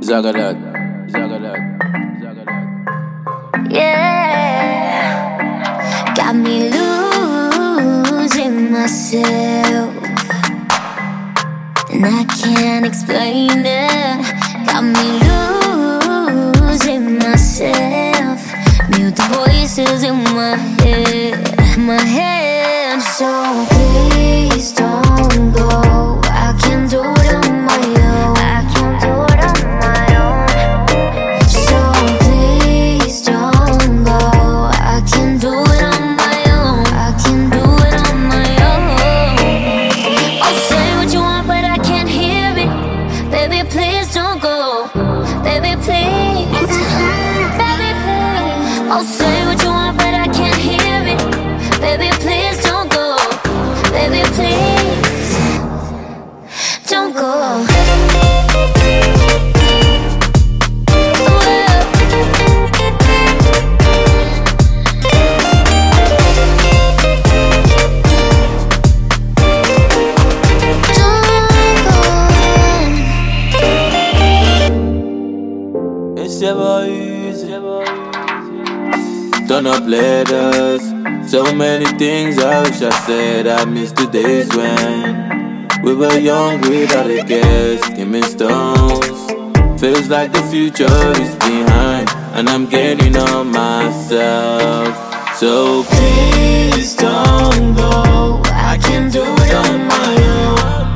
Zagadat, Zagadat, Zagadat. Yeah, got me losing myself, and I can't explain it. Got me losing myself. Mute the voices in my head. So please don't go. I can't do it on my own. I can't do it on my own. So please don't go. I can't do it on my own. I can't do it on my own. I'll say what you want, but I can't hear it. Baby, please don't go. Baby, please. Baby, please. I'll say what you want, but I can't hear it. Baby, please don't go. Baby, please don't go. It's never easy. Turn up letters. So many things I wish I said. I miss the days when we were young without a guess. Skimming stones. Feels like the future is behind, and I'm getting on myself. So please don't go. I can't do it on my own.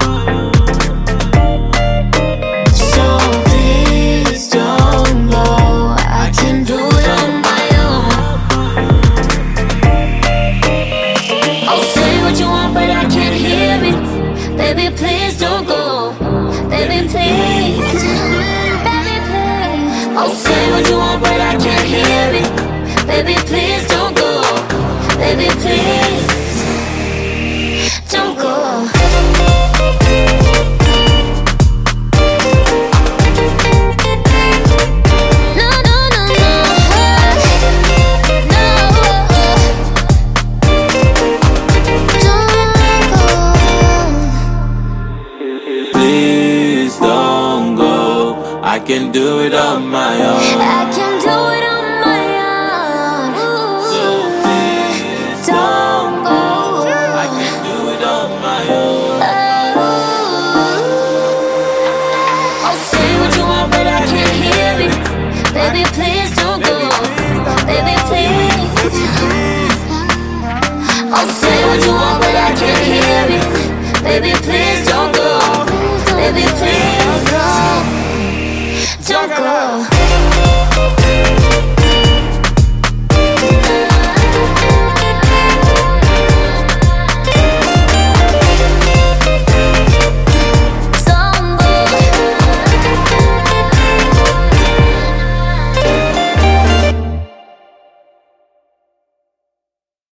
So please don't go. I can't do it on my own. I'll say what you want, but I can't hear it. Baby, please don't go. Baby, please. Baby, please. I'll say what you want, but I can't hear it. Baby, please don't go. Baby, please don't go. No, no, no, no. No. Please don't go. I can do it on my own. I can do it on my own. So please Don't go. I can do it on my own. I'll say what you want, but I can't hear it. Baby, please don't go. Baby, please. I'll say what you want, but I can't hear it. Baby, please.